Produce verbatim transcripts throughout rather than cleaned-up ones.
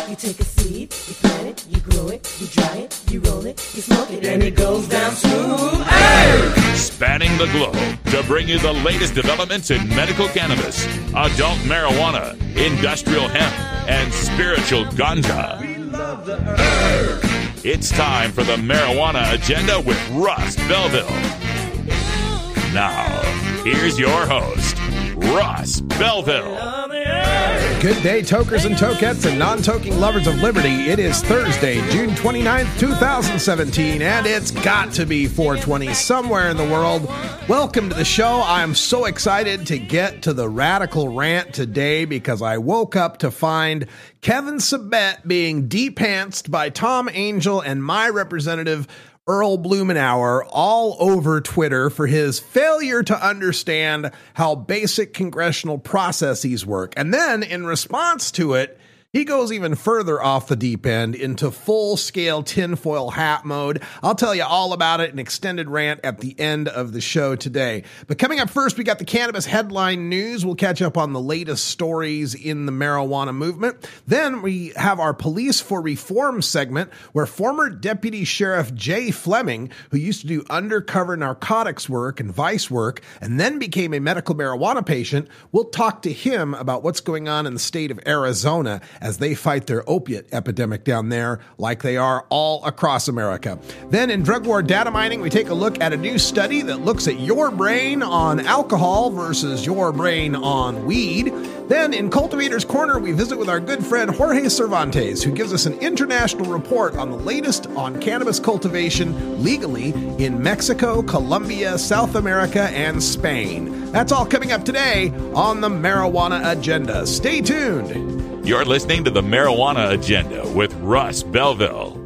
You take a seed, you plant it, you grow it, you dry it, you roll it, you smoke it, and it goes down smooth. Hey! Spanning the globe to bring you the latest developments in medical cannabis, adult marijuana, industrial hemp, and spiritual ganja. We love the herb. It's time for the Marijuana Agenda with Russ Belville. Now, here's your host, Russ Belville. Good day, tokers and tokettes and non-toking lovers of liberty. It is Thursday, June twenty-ninth, twenty seventeen, and it's got to be four twenty somewhere in the world. Welcome to the show. I'm so excited to get to the radical rant today because I woke up to find Kevin Sabet being de-pantsed by Tom Angel and my representative Earl Blumenauer all over Twitter for his failure to understand how basic congressional processes work. And then in response to it, he goes even further off the deep end into full-scale tinfoil hat mode. I'll tell you all about it in extended rant at the end of the show today. But coming up first, we got the cannabis headline news. We'll catch up on the latest stories in the marijuana movement. Then we have our Police for Reform segment, where former Deputy Sheriff Jay Fleming, who used to do undercover narcotics work and vice work, and then became a medical marijuana patient, we'll talk to him about what's going on in the state of Arizona as they fight their opiate epidemic down there like they are all across America. Then in Drug War Data Mining, we take a look at a new study that looks at your brain on alcohol versus your brain on weed. Then in Cultivator's Corner, we visit with our good friend Jorge Cervantes, who gives us an international report on the latest on cannabis cultivation legally in Mexico, Colombia, South America, and Spain. That's all coming up today on the Marijuana Agenda. Stay tuned. You're listening to the Marijuana Agenda with Russ Belville.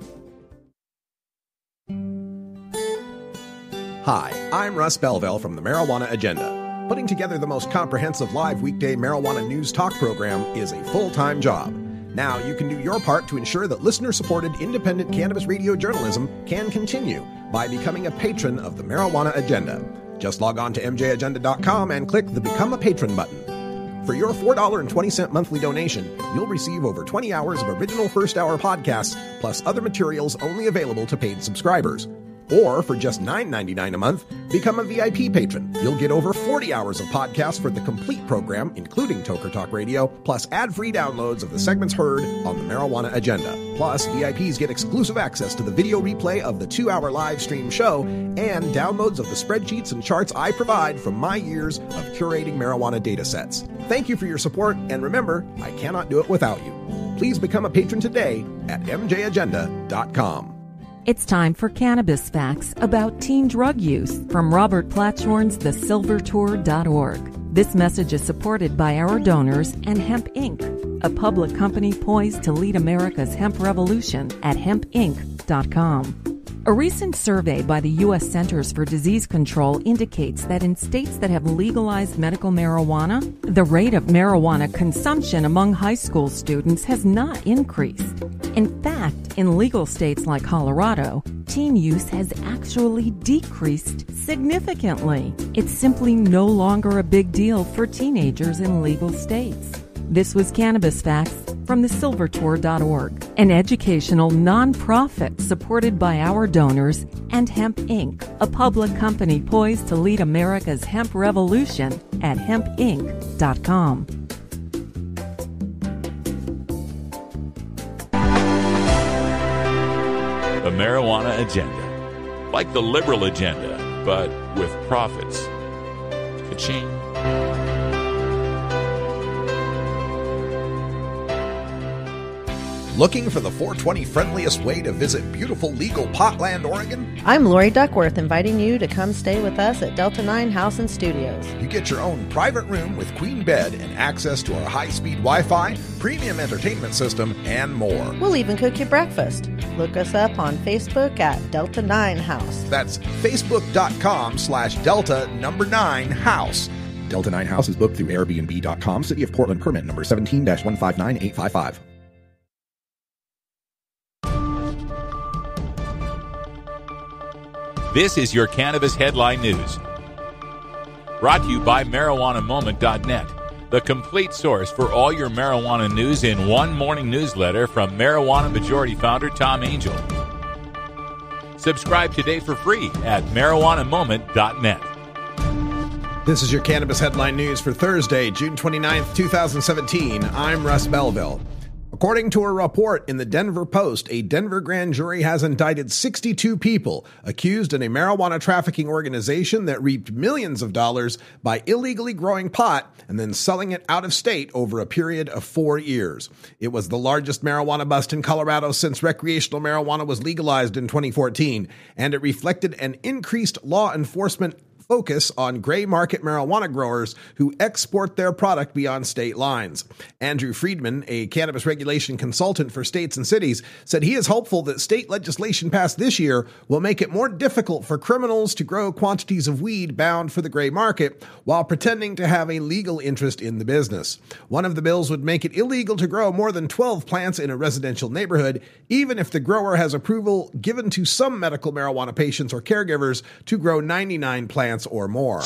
Hi, I'm Russ Belville from the Marijuana Agenda. Putting together the most comprehensive live weekday marijuana news talk program is a full-time job. Now you can do your part to ensure that listener-supported independent cannabis radio journalism can continue by becoming a patron of the Marijuana Agenda. Just log on to m j agenda dot com and click the Become a Patron button. For your four dollars and twenty cents monthly donation, you'll receive over twenty hours of original first-hour podcasts, plus other materials only available to paid subscribers. Or for just nine ninety-nine a month, become a V I P patron. You'll get over forty hours of podcasts for the complete program, including Toker Talk Radio, plus ad-free downloads of the segments heard on the Marijuana Agenda. Plus, V I Ps get exclusive access to the video replay of the two-hour live stream show and downloads of the spreadsheets and charts I provide from my years of curating marijuana data sets. Thank you for your support, and remember, I cannot do it without you. Please become a patron today at m j agenda dot com. It's time for Cannabis Facts about teen drug use from Robert Platshorn's the silver tour dot org. This message is supported by our donors and Hemp Incorporated, a public company poised to lead America's hemp revolution at hemp inc dot com. A recent survey by the U S Centers for Disease Control indicates that in states that have legalized medical marijuana, the rate of marijuana consumption among high school students has not increased. In fact, in legal states like Colorado, teen use has actually decreased significantly. It's simply no longer a big deal for teenagers in legal states. This was Cannabis Facts from the silver tour dot org, an educational nonprofit supported by our donors and Hemp Incorporated, a public company poised to lead America's hemp revolution at hemp inc dot com. The Marijuana Agenda. Like the liberal agenda, but with profits. Ka-ching. Looking for the four twenty friendliest way to visit beautiful legal Potland, Oregon? I'm Lori Duckworth, inviting you to come stay with us at Delta nine House and Studios. You get your own private room with queen bed and access to our high-speed Wi-Fi, premium entertainment system, and more. We'll even cook you breakfast. Look us up on Facebook at Delta nine House. That's facebook.com slash Delta number nine House. Delta nine House is booked through Airbnb dot com, City of Portland permit number seventeen dash one five nine eight five five. This is your Cannabis Headline News. Brought to you by marijuana moment dot net, the complete source for all your marijuana news in one morning newsletter from Marijuana Majority founder Tom Angel. Subscribe today for free at marijuana moment dot net. This is your Cannabis Headline News for Thursday, June twenty-ninth, twenty seventeen. I'm Russ Belville. According to a report in the Denver Post, a Denver grand jury has indicted sixty-two people accused in a marijuana trafficking organization that reaped millions of dollars by illegally growing pot and then selling it out of state over a period of four years. It was the largest marijuana bust in Colorado since recreational marijuana was legalized in twenty fourteen, and it reflected an increased law enforcement focus on gray market marijuana growers who export their product beyond state lines. Andrew Friedman, a cannabis regulation consultant for states and cities, said he is hopeful that state legislation passed this year will make it more difficult for criminals to grow quantities of weed bound for the gray market while pretending to have a legal interest in the business. One of the bills would make it illegal to grow more than twelve plants in a residential neighborhood, even if the grower has approval given to some medical marijuana patients or caregivers to grow ninety-nine plants or more.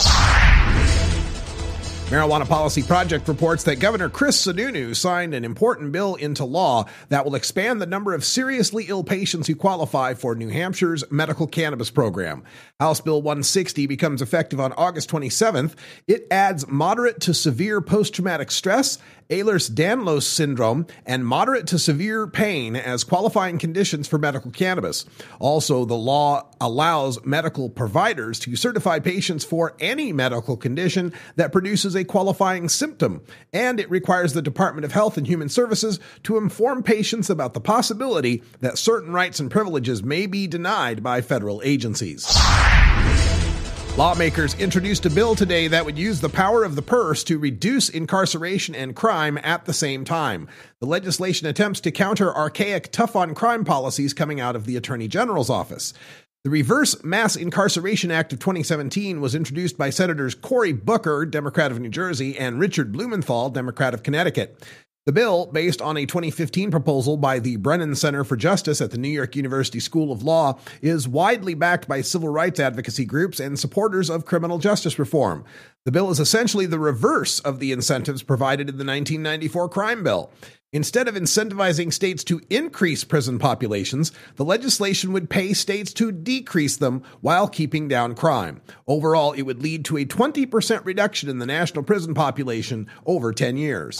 Marijuana Policy Project reports that Governor Chris Sununu signed an important bill into law that will expand the number of seriously ill patients who qualify for New Hampshire's medical cannabis program. House Bill one sixty becomes effective on August twenty-seventh. It adds moderate to severe post-traumatic stress, Ehlers-Danlos syndrome, and moderate to severe pain as qualifying conditions for medical cannabis. Also, the law allows medical providers to certify patients for any medical condition that produces a qualifying symptom, and it requires the Department of Health and Human Services to inform patients about the possibility that certain rights and privileges may be denied by federal agencies. Lawmakers introduced a bill today that would use the power of the purse to reduce incarceration and crime at the same time. The legislation attempts to counter archaic tough-on-crime policies coming out of the Attorney General's office. The Reverse Mass Incarceration Act of twenty seventeen was introduced by Senators Cory Booker, Democrat of New Jersey, and Richard Blumenthal, Democrat of Connecticut. The bill, based on a twenty fifteen proposal by the Brennan Center for Justice at the New York University School of Law, is widely backed by civil rights advocacy groups and supporters of criminal justice reform. The bill is essentially the reverse of the incentives provided in the nineteen ninety-four crime bill. Instead of incentivizing states to increase prison populations, the legislation would pay states to decrease them while keeping down crime. Overall, it would lead to a twenty percent reduction in the national prison population over ten years.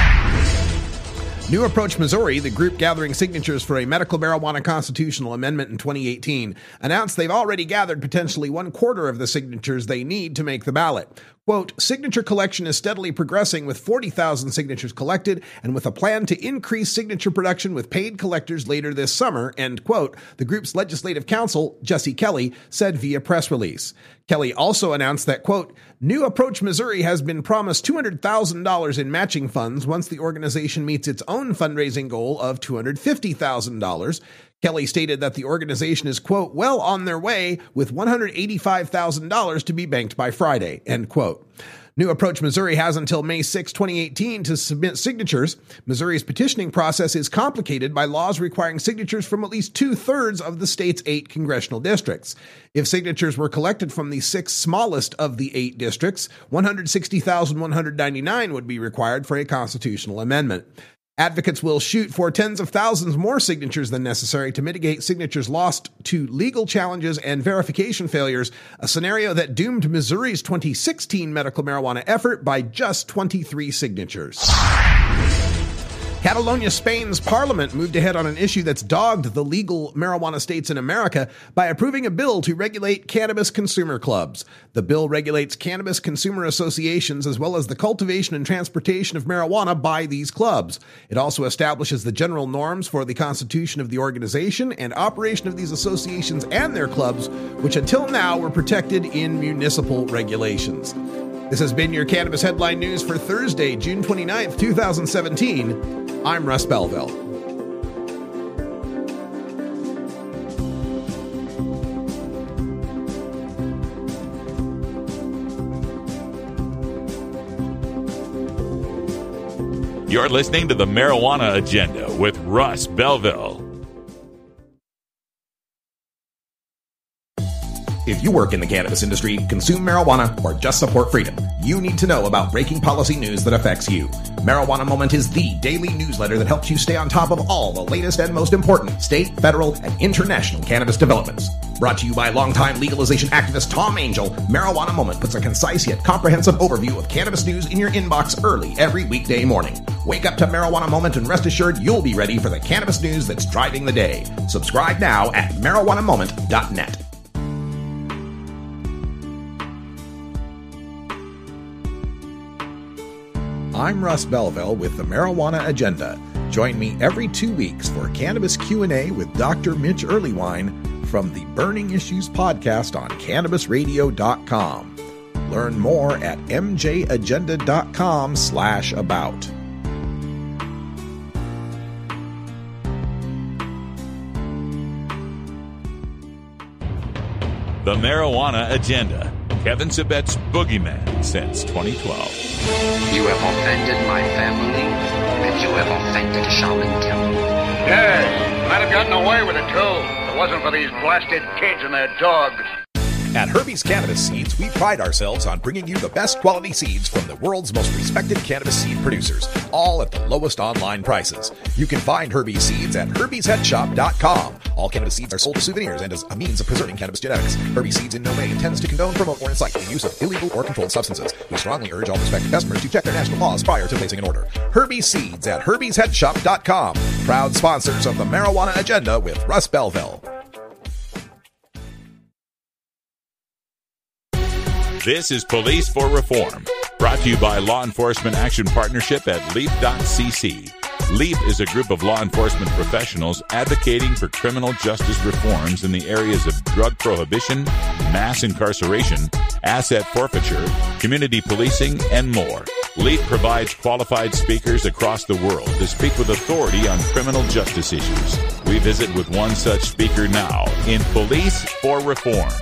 New Approach Missouri, the group gathering signatures for a medical marijuana constitutional amendment in twenty eighteen, announced they've already gathered potentially one quarter of the signatures they need to make the ballot. Quote, signature collection is steadily progressing with forty thousand signatures collected and with a plan to increase signature production with paid collectors later this summer, end quote, the group's legislative counsel, Jesse Kelly, said via press release. Kelly also announced that, quote, New Approach Missouri has been promised two hundred thousand dollars in matching funds once the organization meets its own fundraising goal of two hundred fifty thousand dollars. Kelly stated that the organization is, quote, well on their way with one hundred eighty-five thousand dollars to be banked by Friday, end quote. New Approach Missouri has until May sixth, twenty eighteen to submit signatures. Missouri's petitioning process is complicated by laws requiring signatures from at least two-thirds of the state's eight congressional districts. If signatures were collected from the six smallest of the eight districts, one hundred sixty thousand one hundred ninety-nine would be required for a constitutional amendment. Advocates will shoot for tens of thousands more signatures than necessary to mitigate signatures lost to legal challenges and verification failures, a scenario that doomed Missouri's twenty sixteen medical marijuana effort by just twenty-three signatures. Catalonia, Spain's parliament moved ahead on an issue that's dogged the legal marijuana states in America by approving a bill to regulate cannabis consumer clubs. The bill regulates cannabis consumer associations as well as the cultivation and transportation of marijuana by these clubs. It also establishes the general norms for the constitution of the organization and operation of these associations and their clubs, which until now were protected in municipal regulations. This has been your Cannabis Headline News for Thursday, June twenty-ninth, twenty seventeen. I'm Russ Belville. You're listening to the Marijuana Agenda with Russ Belville. If you work in the cannabis industry, consume marijuana, or just support freedom, you need to know about breaking policy news that affects you. Marijuana Moment is the daily newsletter that helps you stay on top of all the latest and most important state, federal, and international cannabis developments. Brought to you by longtime legalization activist Tom Angel, Marijuana Moment puts a concise yet comprehensive overview of cannabis news in your inbox early every weekday morning. Wake up to Marijuana Moment and rest assured you'll be ready for the cannabis news that's driving the day. Subscribe now at marijuana moment dot net. I'm Russ Belville with the Marijuana Agenda. Join me every two weeks for Cannabis Q and A with Doctor Mitch Earlywine from the Burning Issues podcast on cannabis radio dot com. Learn more at m j agenda dot com slash about. The Marijuana Agenda. Kevin Sabet's Boogeyman since twenty twelve. You have offended my family, and you have offended Shaman Temple. Yes, might have gotten away with it, too. If it wasn't for these blasted kids and their dogs. At Herbie's Cannabis Seeds, we pride ourselves on bringing you the best quality seeds from the world's most respected cannabis seed producers, all at the lowest online prices. You can find Herbie's Seeds at herbies head shop dot com. All cannabis seeds are sold as souvenirs and as a means of preserving cannabis genetics. Herbie's Seeds in no way intends to condone, promote, or incite the use of illegal or controlled substances. We strongly urge all prospective customers to check their national laws prior to placing an order. Herbie's Seeds at herbies head shop dot com. Proud sponsors of the Marijuana Agenda with Russ Belville. This is Police for Reform, brought to you by Law Enforcement Action Partnership at leap dot c c. LEAP is a group of law enforcement professionals advocating for criminal justice reforms in the areas of drug prohibition, mass incarceration, asset forfeiture, community policing, and more. LEAP provides qualified speakers across the world to speak with authority on criminal justice issues. We visit with one such speaker now in Police for Reform.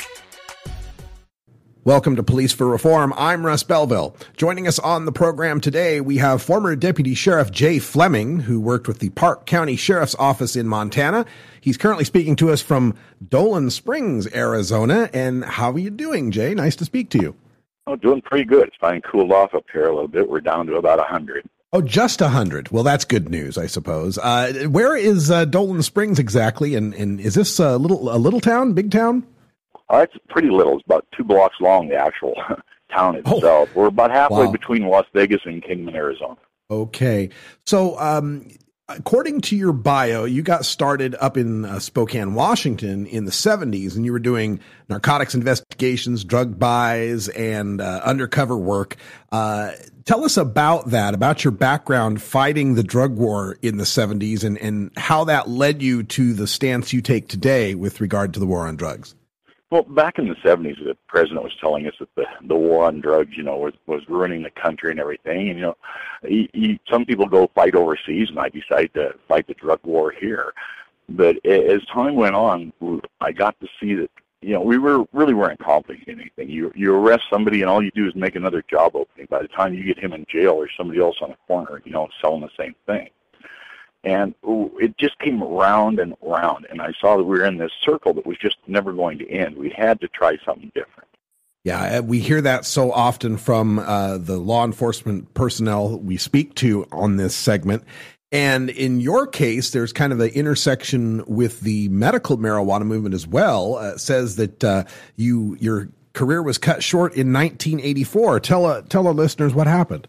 Welcome to Police for Reform. I'm Russ Belville. Joining us on the program today, we have former Deputy Sheriff Jay Fleming, who worked with the Park County Sheriff's Office in Montana. He's currently speaking to us from Dolan Springs, Arizona. And how are you doing, Jay? Nice to speak to you. Oh, doing pretty good. It's finally cooled off up here a little bit. We're down to about one hundred. Oh, just one hundred. Well, that's good news, I suppose. Uh, where is uh, Dolan Springs exactly? And, and is this a little, a little town, big town? Uh, it's pretty little. It's about two blocks long, the actual town itself. Oh, we're about halfway wow. between Las Vegas and Kingman, Arizona. Okay. So, um, according to your bio, you got started up in uh, Spokane, Washington in the seventies, and you were doing narcotics investigations, drug buys, and uh, undercover work. Uh, tell us about that, about your background fighting the drug war in the seventies, and, and how that led you to the stance you take today with regard to the war on drugs. Well, back in the seventies, the president was telling us that the, the war on drugs, you know, was, was ruining the country and everything. And, you know, he, he, some people go fight overseas, and I decided to fight the drug war here. But as time went on, I got to see that, you know, we were really weren't accomplishing anything. You, you arrest somebody, and all you do is make another job opening. By the time you get him in jail, there's somebody else on the corner, you know, selling the same thing. And it just came round and round, and I saw that we were in this circle that was just never going to end. We had to try something different. Yeah, we hear that so often from uh, the law enforcement personnel we speak to on this segment. And in your case, there's kind of an intersection with the medical marijuana movement as well. Uh, it says that uh, you your career was cut short in nineteen eighty-four. Tell uh, tell our listeners what happened.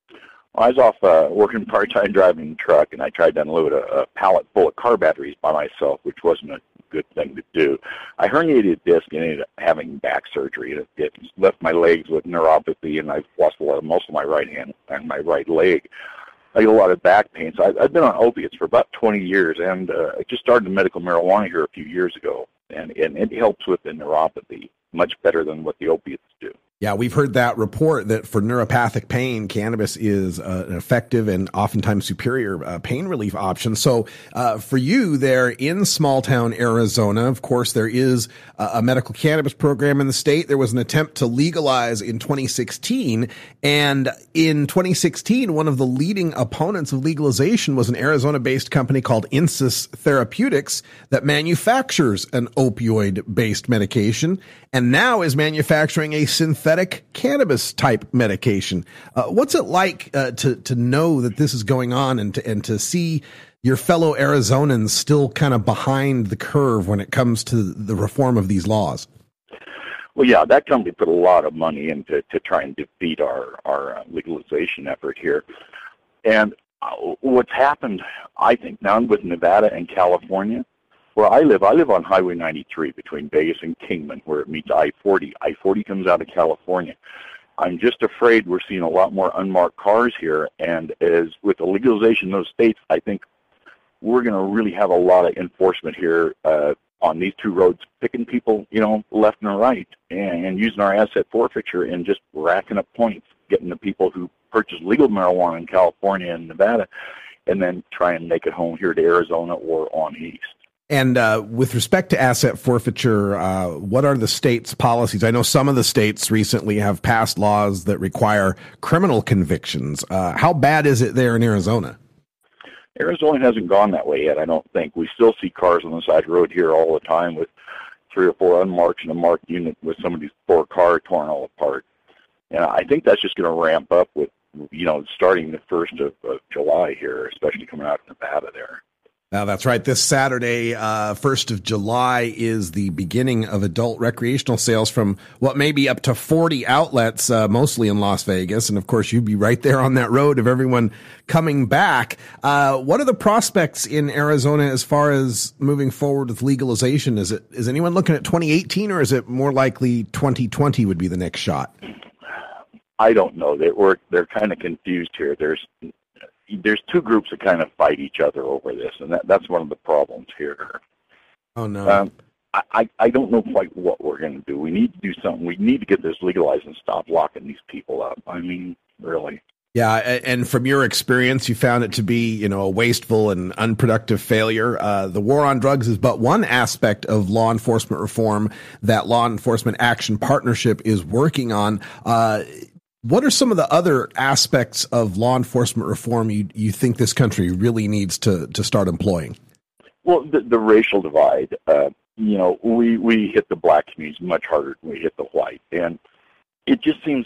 I was off uh, working part-time driving a truck, and I tried to unload a, a pallet full of car batteries by myself, which wasn't a good thing to do. I herniated a disc and ended up having back surgery. It, it left my legs with neuropathy, and I've lost a lot of muscle in my right hand and my right leg. I get a lot of back pain. So I, I've been on opiates for about twenty years, and uh, I just started medical marijuana here a few years ago, and, and it helps with the neuropathy much better than what the opiates do. Yeah, we've heard that report that for neuropathic pain, cannabis is uh, an effective and oftentimes superior uh, pain relief option. So uh, for you there in small town Arizona, of course, there is a, a medical cannabis program in the state. There was an attempt to legalize in twenty sixteen. And in twenty sixteen, one of the leading opponents of legalization was an Arizona-based company called Insys Therapeutics that manufactures an opioid-based medication and now is manufacturing a synthetic cannabis type medication. Uh, what's it like uh, to to know that this is going on and to, and to see your fellow Arizonans still kind of behind the curve when it comes to the reform of these laws? Well, yeah, that company put a lot of money into to try and defeat our our uh, legalization effort here. And uh, what's happened, I think, now with Nevada and California, where I live, I live on Highway ninety-three between Vegas and Kingman, where it meets I forty. I forty comes out of California. I'm just afraid we're seeing a lot more unmarked cars here, and as with the legalization in those states, I think we're going to really have a lot of enforcement here uh, on these two roads, picking people, you know, left and right, and, and using our asset forfeiture and just racking up points, getting the people who purchase legal marijuana in California and Nevada, and then try and make it home here to Arizona or on east. And uh, with respect to asset forfeiture, uh, what are the state's policies? I know some of the states recently have passed laws that require criminal convictions. Uh, how bad is it there in Arizona? Arizona hasn't gone that way yet, I don't think. We still see cars on the side of the road here all the time with three or four unmarked and a marked unit with somebody's poor car torn all apart. And I think that's just going to ramp up with, you know, starting the first of, of July here, especially coming out of Nevada there. Now, that's right. This Saturday, uh, first of July, is the beginning of adult recreational sales from what may be up to forty outlets, uh, mostly in Las Vegas. And, of course, you'd be right there on that road of everyone coming back. Uh, what are the prospects in Arizona as far as moving forward with legalization? Is it is anyone looking at twenty eighteen, or is it more likely twenty twenty would be the next shot? I don't know. They were, they're kind of confused here. There's There's two groups that kind of fight each other over this, and that, that's one of the problems here. Oh, no. Um, I, I don't know quite what we're going to do. We need to do something. We need to get this legalized and stop locking these people up. I mean, really. Yeah, and from your experience, you found it to be, you know, a wasteful and unproductive failure. Uh, the war on drugs is but one aspect of law enforcement reform that Law Enforcement Action Partnership is working on. Uh, What are some of the other aspects of law enforcement reform you, you think this country really needs to, to start employing? Well, the, the racial divide, uh, you know, we, we hit the black communities much harder than we hit the white. And it just seems,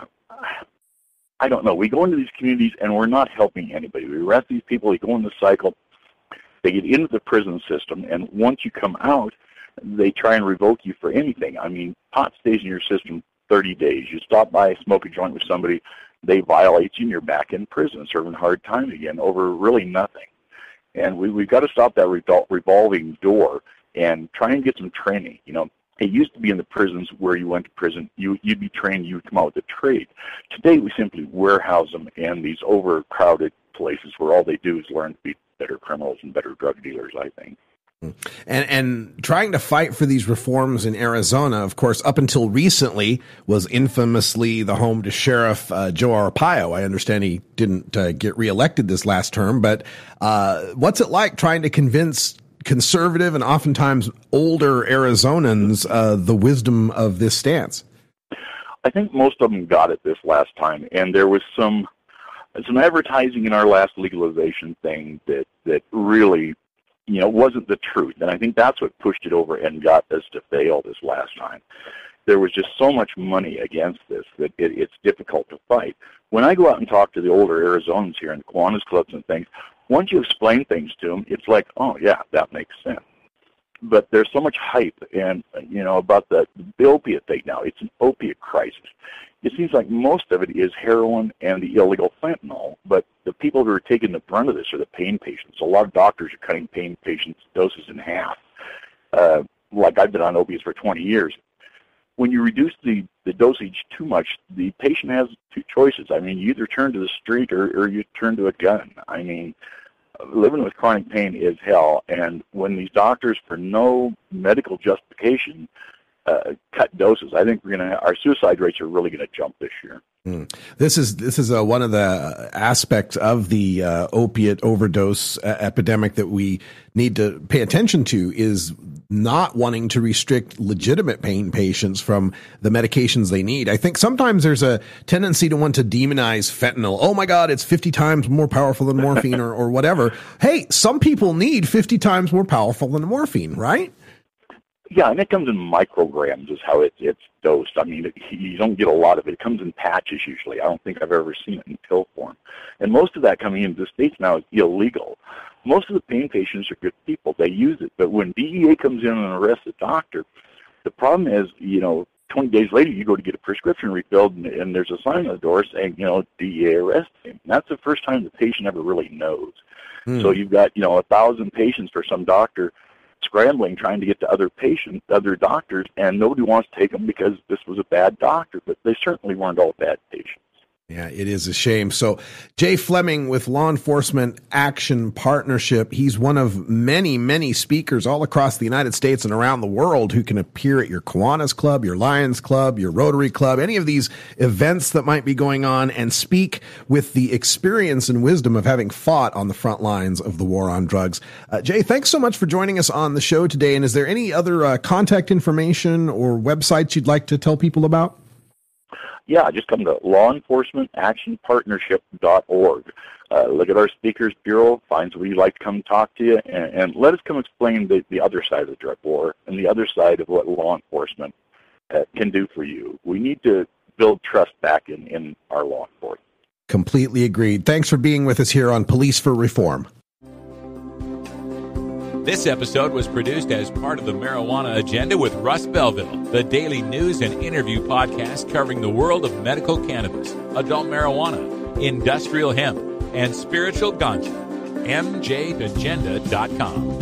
I don't know, we go into these communities and we're not helping anybody. We arrest these people, they go in the cycle, they get into the prison system, and once you come out, they try and revoke you for anything. I mean, pot stays in your system thirty days. You stop by, smoke a joint with somebody, they violate you, and you're back in prison, serving hard time again over really nothing. And we, we've got to stop that revol- revolving door and try and get some training. You know, it used to be in the prisons where you went to prison, you, you'd be trained, you'd come out with a trade. Today, we simply warehouse them in these overcrowded places where all they do is learn to be better criminals and better drug dealers, I think. And and trying to fight for these reforms in Arizona, of course, up until recently, was infamously the home to Sheriff uh, Joe Arpaio. I understand he didn't uh, get reelected this last term, but uh, what's it like trying to convince conservative and oftentimes older Arizonans uh, the wisdom of this stance? I think most of them got it this last time, and there was some some advertising in our last legalization thing that, that really, you know, wasn't the truth. And I think that's what pushed it over and got us to fail this last time. There was just so much money against this that it, it's difficult to fight. When I go out and talk to the older Arizonans here in the Kiwanis clubs and things, once you explain things to them, it's like, oh, yeah, that makes sense. But there's so much hype and, you know, about the, the opiate thing now. It's an opiate crisis. It seems like most of it is heroin and the illegal fentanyl, but the people who are taking the brunt of this are the pain patients. A lot of doctors are cutting pain patients' doses in half. Uh, like I've been on opiates for twenty years. When you reduce the, the dosage too much, the patient has two choices. I mean, you either turn to the street or, or you turn to a gun. I mean, living with chronic pain is hell, and when these doctors, for no medical justification, uh, cut doses, I think we're going to, our suicide rates are really going to jump this year. Mm. This is this is uh, one of the aspects of the uh, opiate overdose uh, epidemic that we need to pay attention to, is not wanting to restrict legitimate pain patients from the medications they need. I think sometimes there's a tendency to want to demonize fentanyl. Oh my God, it's fifty times more powerful than morphine or, or whatever. Hey, some people need fifty times more powerful than morphine, right? Yeah, and it comes in micrograms is how it, it's dosed. I mean, it, you don't get a lot of it. It comes in patches usually. I don't think I've ever seen it in pill form. And most of that coming into the States now is illegal. Most of the pain patients are good people. They use it. But when D E A comes in and arrests a doctor, the problem is, you know, twenty days later you go to get a prescription refilled and, and there's a sign on the door saying, you know, D E A arrested him. And that's the first time the patient ever really knows. Mm. So you've got, you know, a thousand patients for some doctor scrambling, trying to get to other patients, other doctors, and nobody wants to take them because this was a bad doctor, but they certainly weren't all bad patients. Yeah, it is a shame. So Jay Fleming with Law Enforcement Action Partnership, he's one of many, many speakers all across the United States and around the world who can appear at your Kiwanis Club, your Lions Club, your Rotary Club, any of these events that might be going on, and speak with the experience and wisdom of having fought on the front lines of the war on drugs. Uh, Jay, thanks so much for joining us on the show today. And is there any other uh, contact information or websites you'd like to tell people about? Yeah, just come to law enforcement action partnership dot org. Uh, look at our speakers bureau, find somebody you'd like to come talk to you, and, and let us come explain the, the other side of the drug war and the other side of what law enforcement uh, can do for you. We need to build trust back in, in our law enforcement. Completely agreed. Thanks for being with us here on Police for Reform. This episode was produced as part of the Marijuana Agenda with Russ Belville, the daily news and interview podcast covering the world of medical cannabis, adult marijuana, industrial hemp, and spiritual ganja. M J agenda dot com.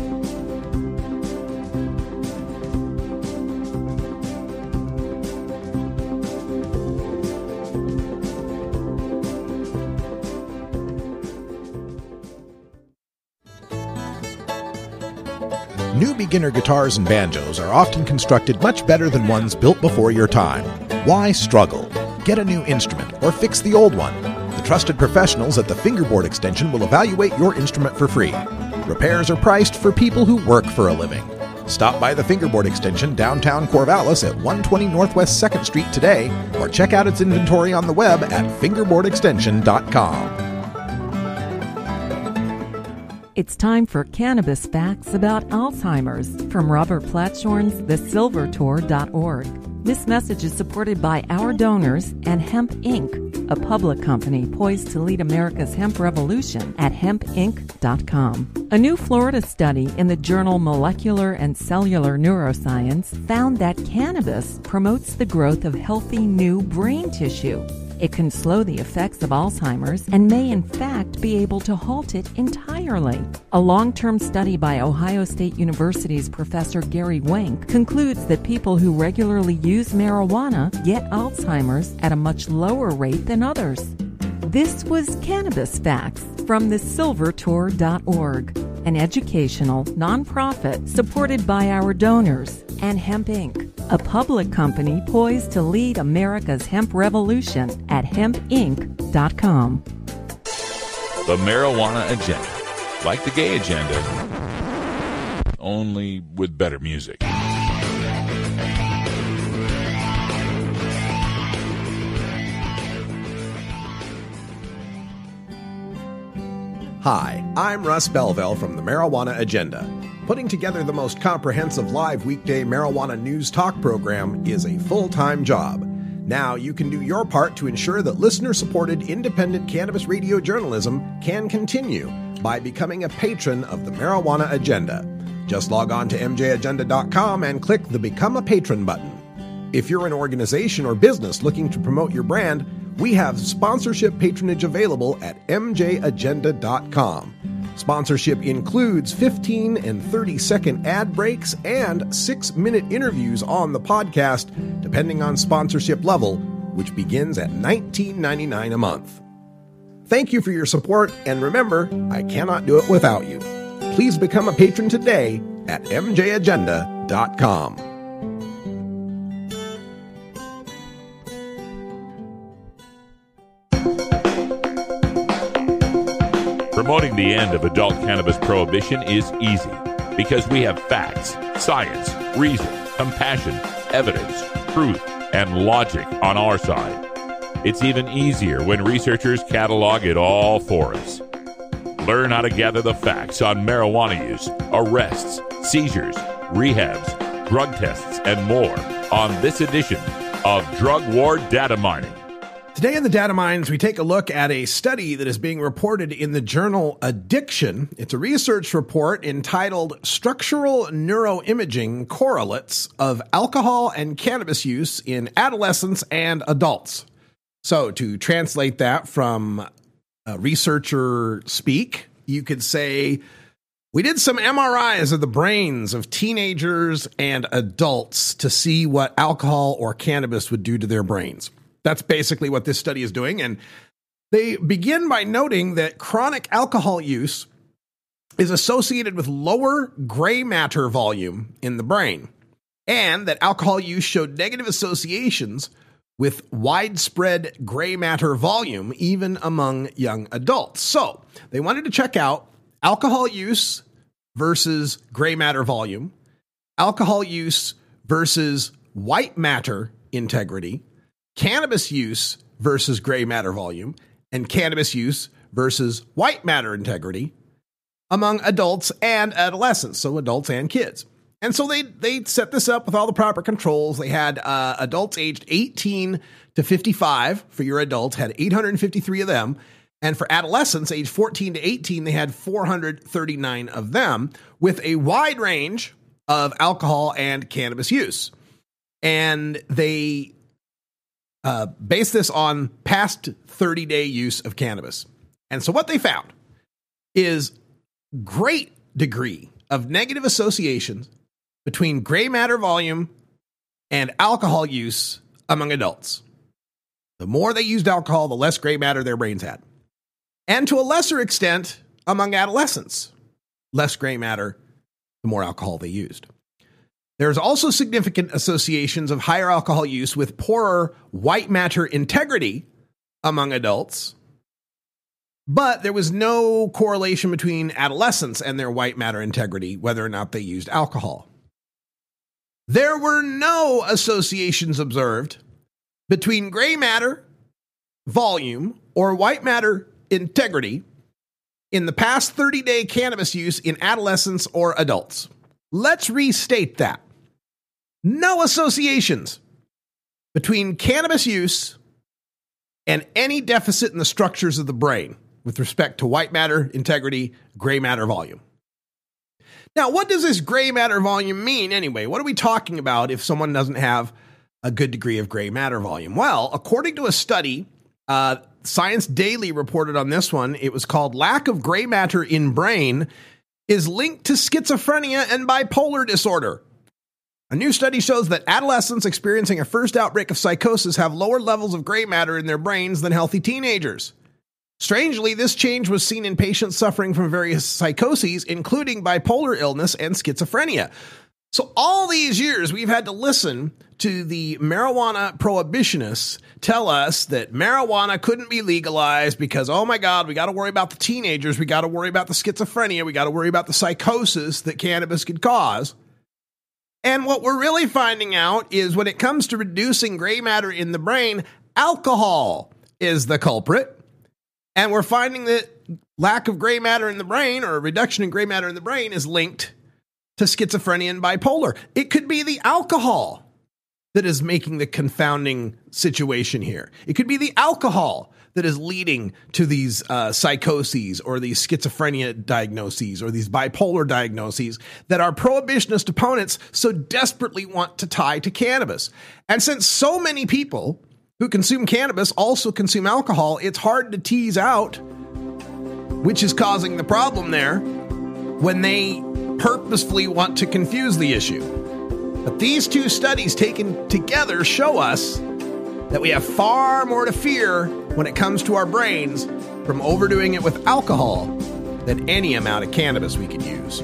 New beginner guitars and banjos are often constructed much better than ones built before your time. Why struggle? Get a new instrument or fix the old one. The trusted professionals at the Fingerboard Extension will evaluate your instrument for free. Repairs are priced for people who work for a living. Stop by the Fingerboard Extension downtown Corvallis at one twenty Northwest second Street today, or check out its inventory on the web at fingerboard extension dot com. It's time for Cannabis Facts about Alzheimer's from Robert Platshorn's the silver tour dot org. This message is supported by our donors and Hemp Incorporated, a public company poised to lead America's hemp revolution at hemp inc dot com. A new Florida study in the journal Molecular and Cellular Neuroscience found that cannabis promotes the growth of healthy new brain tissue. It can slow the effects of Alzheimer's and may in fact be able to halt it entirely. A long-term study by Ohio State University's Professor Gary Wenk concludes that people who regularly use marijuana get Alzheimer's at a much lower rate than others. This was Cannabis Facts from the silver tour dot org, an educational nonprofit supported by our donors and Hemp Incorporated, a public company poised to lead America's hemp revolution at hemp inc dot com. The Marijuana Agenda, like the gay agenda, only with better music. Hi, I'm Russ Belville from the Marijuana Agenda. Putting together the most comprehensive live weekday marijuana news talk program is a full-time job. Now you can do your part to ensure that listener-supported independent cannabis radio journalism can continue by becoming a patron of the Marijuana Agenda. Just log on to m j agenda dot com and click the Become a Patron button. If you're an organization or business looking to promote your brand, we have sponsorship patronage available at m j agenda dot com. Sponsorship includes fifteen and thirty second ad breaks and six minute interviews on the podcast, depending on sponsorship level, which begins at nineteen ninety-nine dollars a month. Thank you for your support, and remember, I cannot do it without you. Please become a patron today at m j agenda dot com. Promoting the end of adult cannabis prohibition is easy because we have facts, science, reason, compassion, evidence, truth, and logic on our side. It's even easier when researchers catalog it all for us. Learn how to gather the facts on marijuana use, arrests, seizures, rehabs, drug tests, and more on this edition of Drug War Data Mining. Today in the Data Mines, we take a look at a study that is being reported in the journal Addiction. It's a research report entitled Structural Neuroimaging Correlates of Alcohol and Cannabis Use in Adolescents and Adults. So to translate that from uh, researcher speak, you could say, we did some M R Is of the brains of teenagers and adults to see what alcohol or cannabis would do to their brains. That's basically what this study is doing. And they begin by noting that chronic alcohol use is associated with lower gray matter volume in the brain, and that alcohol use showed negative associations with widespread gray matter volume, even among young adults. So they wanted to check out alcohol use versus gray matter volume, alcohol use versus white matter integrity, cannabis use versus gray matter volume, and cannabis use versus white matter integrity among adults and adolescents, so adults and kids. And so they they set this up with all the proper controls. They had uh, adults aged eighteen to fifty-five. For your adults, had eight hundred fifty-three of them. And for adolescents aged fourteen to eighteen, they had four hundred thirty-nine of them, with a wide range of alcohol and cannabis use. And they Uh, base this on past thirty-day use of cannabis. And so what they found is great degree of negative associations between gray matter volume and alcohol use among adults. The more they used alcohol, the less gray matter their brains had. And to a lesser extent, among adolescents, less gray matter, the more alcohol they used. There's also significant associations of higher alcohol use with poorer white matter integrity among adults, but there was no correlation between adolescents and their white matter integrity, whether or not they used alcohol. There were no associations observed between gray matter, volume, or white matter integrity in the past thirty-day cannabis use in adolescents or adults. Let's restate that. No associations between cannabis use and any deficit in the structures of the brain with respect to white matter integrity, gray matter volume. Now, what does this gray matter volume mean anyway? What are we talking about if someone doesn't have a good degree of gray matter volume? Well, according to a study, uh, Science Daily reported on this one, it was called Lack of Gray Matter in Brain is linked to schizophrenia and bipolar disorder. A new study shows that adolescents experiencing a first outbreak of psychosis have lower levels of gray matter in their brains than healthy teenagers. Strangely, this change was seen in patients suffering from various psychoses, including bipolar illness and schizophrenia. So all these years, we've had to listen to the marijuana prohibitionists tell us that marijuana couldn't be legalized because, oh my God, we got to worry about the teenagers. We got to worry about the schizophrenia. We got to worry about the psychosis that cannabis could cause. And what we're really finding out is when it comes to reducing gray matter in the brain, alcohol is the culprit. And we're finding that lack of gray matter in the brain, or a reduction in gray matter in the brain, is linked to schizophrenia and bipolar. It could be the alcohol that is making the confounding situation here. It could be the alcohol that is leading to these uh, psychoses or these schizophrenia diagnoses or these bipolar diagnoses that our prohibitionist opponents so desperately want to tie to cannabis. And since so many people who consume cannabis also consume alcohol, it's hard to tease out which is causing the problem there when they purposefully want to confuse the issue. But these two studies taken together show us that we have far more to fear when it comes to our brains from overdoing it with alcohol than any amount of cannabis we could use.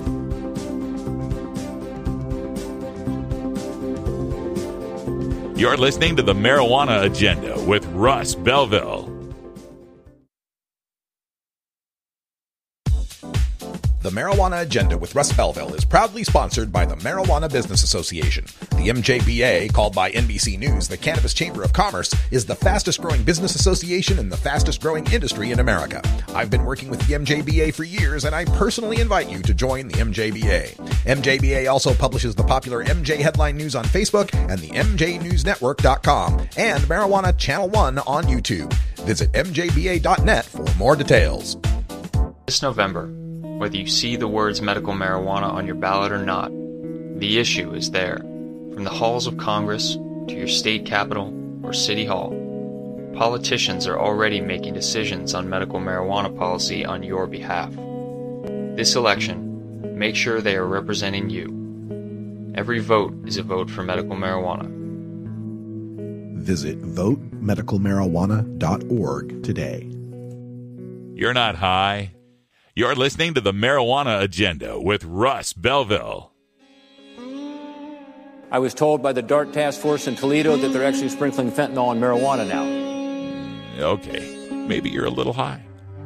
You're listening to the Marijuana Agenda with Russ Belville. The Marijuana Agenda with Russ Belville is proudly sponsored by the Marijuana Business Association. The M J B A, called by N B C News the Cannabis Chamber of Commerce, is the fastest growing business association and the fastest growing industry in America. I've been working with the M J B A for years, and I personally invite you to join the M J B A. M J B A also publishes the popular M J Headline News on Facebook and the M J News Network dot com and Marijuana Channel one on YouTube. Visit M J B A dot net for more details. This November, whether you see the words medical marijuana on your ballot or not, the issue is there. From the halls of Congress to your state capitol or city hall, politicians are already making decisions on medical marijuana policy on your behalf. This election, make sure they are representing you. Every vote is a vote for medical marijuana. Visit vote medical marijuana dot org today. You're not high. You're listening to the Marijuana Agenda with Russ Belville. I was told by the DART task force in Toledo that they're actually sprinkling fentanyl on marijuana now. Okay, maybe you're a little high.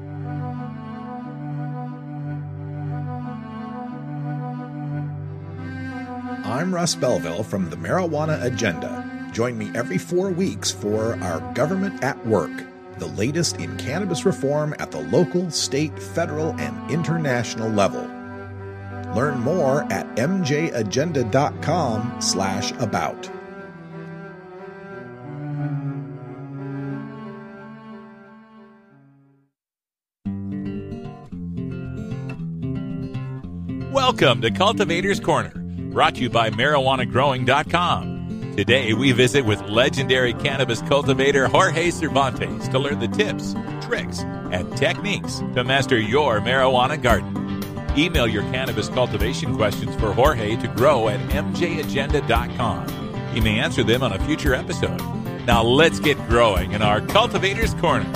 I'm Russ Belville from the Marijuana Agenda. Join me every four weeks for our Government at Work, the latest in cannabis reform at the local, state, federal, and international level. Learn more at M J agenda dot com slash about. Welcome to Cultivators Corner, brought to you by marijuana growing dot com. Today, we visit with legendary cannabis cultivator Jorge Cervantes to learn the tips, tricks, and techniques to master your marijuana garden. Email your cannabis cultivation questions for Jorge to grow at M J agenda dot com. He may answer them on a future episode. Now let's get growing in our Cultivators Corner.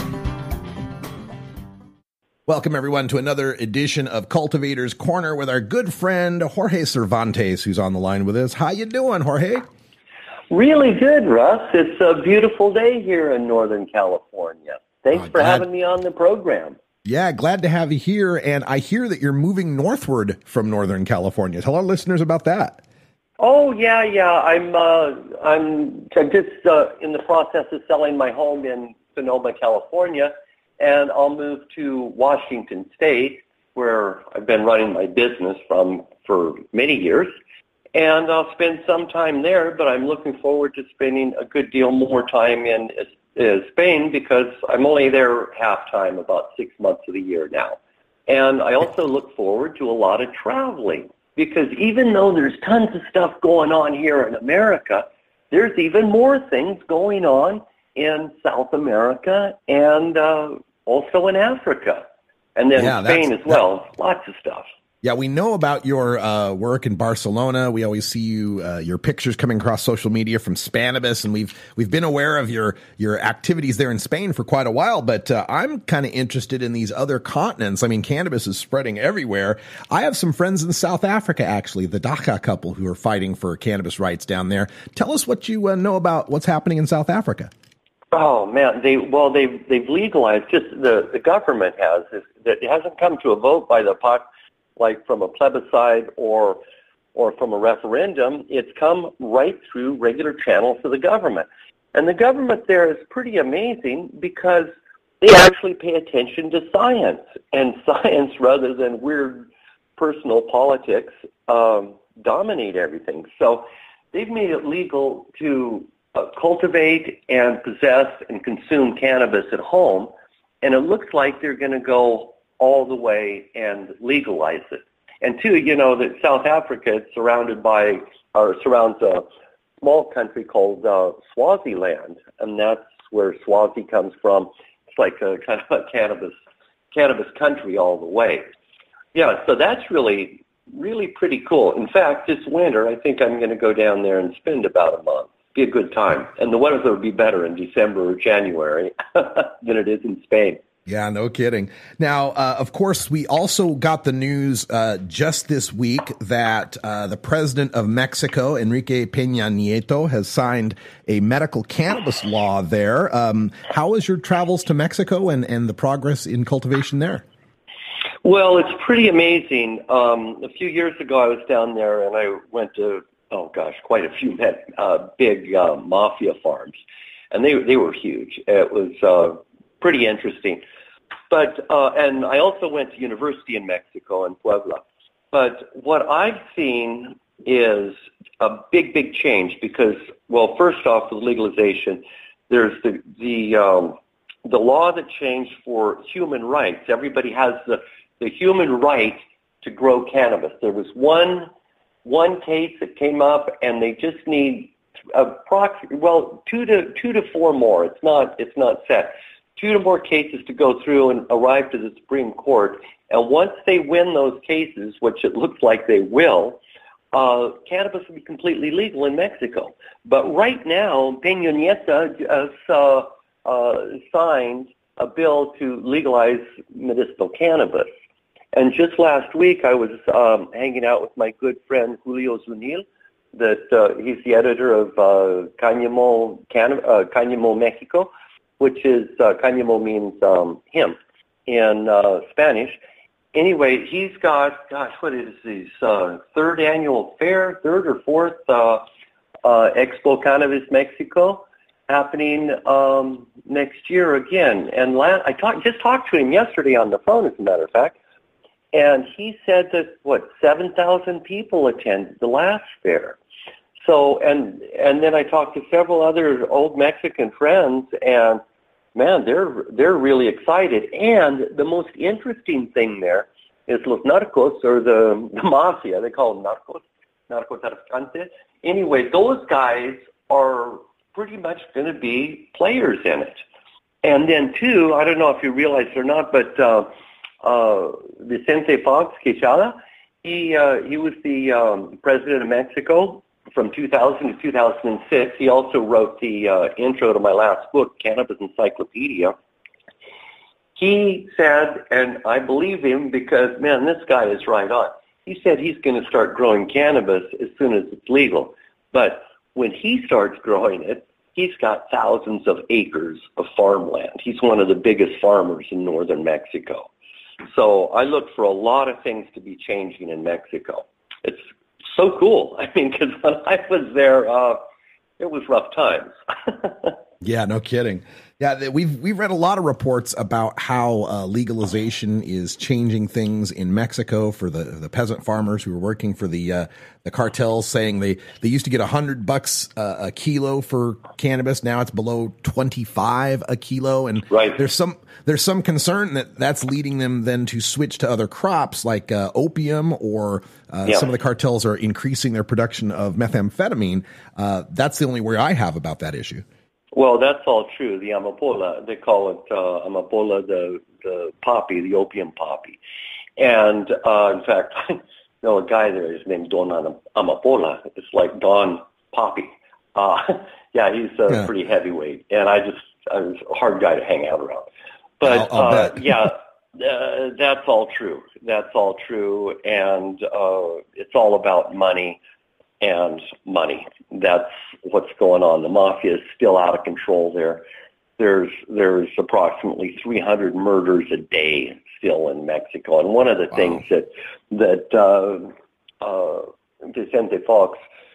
Welcome, everyone, to another edition of Cultivators Corner with our good friend Jorge Cervantes, who's on the line with us. How you doing, Jorge? Really good, Russ. It's a beautiful day here in Northern California. Thanks Oh, for glad- having me on the program. Yeah, glad to have you here. And I hear that you're moving northward from Northern California. Tell our listeners about that. Oh yeah, yeah. I'm uh, I'm I'm just uh, in the process of selling my home in Sonoma, California, and I'll move to Washington State, where I've been running my business from for many years. And I'll spend some time there, but I'm looking forward to spending a good deal more time in uh, Spain because I'm only there half time, about six months of the year now. And I also look forward to a lot of traveling because even though there's tons of stuff going on here in America, there's even more things going on in South America and uh, also in Africa. And then Yeah, Spain that's- as well, lots of stuff. Yeah, we know about your uh, work in Barcelona. We always see you, uh, your pictures coming across social media from Spanibus, and we've we've been aware of your your activities there in Spain for quite a while. But uh, I'm kind of interested in these other continents. I mean, cannabis is spreading everywhere. I have some friends in South Africa, actually, the Dhaka couple who are fighting for cannabis rights down there. Tell us what you uh, know about what's happening in South Africa. Oh man, they well they've they've legalized. Just the the government has is that it hasn't come to a vote by the pop. Like from a plebiscite or or from a referendum, it's come right through regular channels of the government. And the government there is pretty amazing because they actually pay attention to science, and science rather than weird personal politics um, dominate everything. So they've made it legal to uh, cultivate and possess and consume cannabis at home, and it looks like they're going to go all the way and legalize it. And two, you know, that South Africa is surrounded by, or surrounds a small country called uh, Swaziland, and that's where Swazi comes from. It's like a kind of a cannabis cannabis country all the way. Yeah, so that's really, really pretty cool. In fact, this winter, I think I'm going to go down there and spend about a month. Be a good time. And the weather will be better in December or January than it is in Spain. Yeah, no kidding. Now, uh, of course, we also got the news uh, just this week that uh, the president of Mexico, Enrique Peña Nieto, has signed a medical cannabis law there. Um, how is your travels to Mexico and, and the progress in cultivation there? Well, it's pretty amazing. Um, a few years ago, I was down there, and I went to, oh gosh, quite a few uh, big uh, mafia farms, and they they were huge. It was uh, pretty interesting. But uh, and I also went to university in Mexico, in Puebla. But what I've seen is a big, big change because, well, first off, with legalization, there's the the um, the law that changed for human rights. Everybody has the the human right to grow cannabis. There was one one case that came up, and they just need approximately well two to two to four more. It's not it's not set. Two to more cases to go through and arrive to the Supreme Court. And once they win those cases, which it looks like they will, uh, cannabis will be completely legal in Mexico. But right now, Peña Nieto has uh, uh, signed a bill to legalize medicinal cannabis. And just last week, I was um, hanging out with my good friend Julio Zunil, that uh, he's the editor of uh, Cáñamo, Can- uh, Cáñamo Mexico, which is, uh, Cáñamo means um, hemp in uh, Spanish. Anyway, he's got, gosh, what is his uh, third annual fair, third or fourth uh, uh, Expo Cannabis Mexico happening um, next year again. And la- I talk- just talked to him yesterday on the phone, as a matter of fact. And he said that, what, seven thousand people attended the last fair. So, and and then I talked to several other old Mexican friends, and, man, they're they're really excited. And the most interesting thing there is los narcos, or the, the mafia, they call them narcos, narcotraficantes. Anyway, those guys are pretty much going to be players in it. And then, too, I don't know if you realize it or not, but... Uh, Uh, Vicente Fox Quezada, he uh, he was the um, president of Mexico from two thousand to two thousand six. He also wrote the uh, intro to my last book, Cannabis Encyclopedia. He said, and I believe him because, man, this guy is right on. He said he's going to start growing cannabis as soon as it's legal. But when he starts growing it, he's got thousands of acres of farmland. He's one of the biggest farmers in northern Mexico. So I look for a lot of things to be changing in Mexico. It's so cool. I mean, because when I was there, uh, it was rough times. Yeah, no kidding. Yeah, we've we've read a lot of reports about how uh, legalization is changing things in Mexico for the, the peasant farmers who are working for the uh, the cartels, saying they, they used to get a hundred bucks uh, a kilo for cannabis. Now it's below twenty-five a kilo, and right. there's some there's some concern that that's leading them then to switch to other crops like uh, opium, or uh, yeah. some of the cartels are increasing their production of methamphetamine. Uh, that's the only worry I have about that issue. Well, that's all true. The amapola, they call it uh, amapola, the the poppy, the opium poppy. And uh, in fact, I know a guy there, his name's Don Amapola. It's like Don Poppy. Uh, yeah, he's a yeah. pretty heavyweight, and I just I was a hard guy to hang out around. But I'll, I'll uh, bet. yeah, uh, that's all true. That's all true, and uh, it's all about money and money. That's what's going on. The mafia is still out of control there. There's there's approximately three hundred murders a day still in Mexico. And one of the wow. things that that uh, uh, Vicente Fox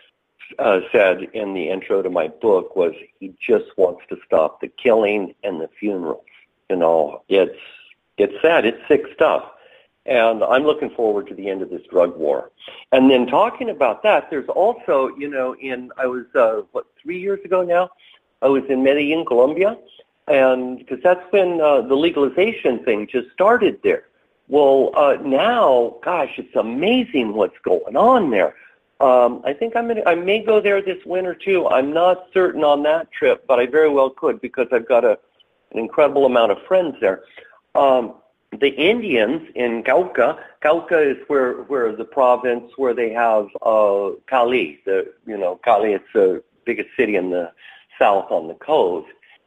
uh, said in the intro to my book was he just wants to stop the killing and the funerals. You know, it's it's sad. It's sick stuff. And I'm looking forward to the end of this drug war. And then talking about that, there's also, you know, in, I was, uh, what, three years ago now, I was in Medellin, Colombia, and because that's when uh, the legalization thing just started there. Well, uh, now, gosh, it's amazing what's going on there. Um, I think I'm gonna, I may go there this winter too. I'm not certain on that trip, but I very well could because I've got a, an incredible amount of friends there. Um, The Indians in Cauca, Cauca is where, where the province where they have uh, Cali, the, you know, Cali, it's the biggest city in the south on the coast.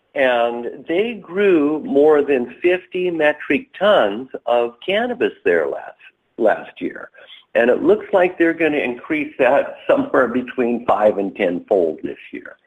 And they grew more than fifty metric tons of cannabis there last, last year. And it looks like they're going to increase that somewhere between five and tenfold this year.